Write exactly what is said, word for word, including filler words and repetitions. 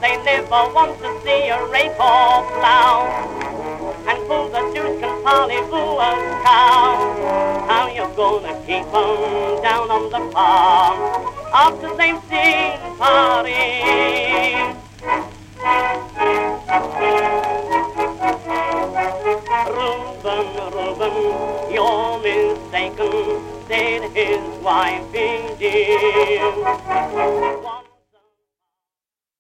they never want to see a rape or plow. And fools the Jews can pollywoo a cow. How you gonna keep 'em down on the farm of the same scene party? Reuben, Reuben, you're mistaken, said his wife, dear.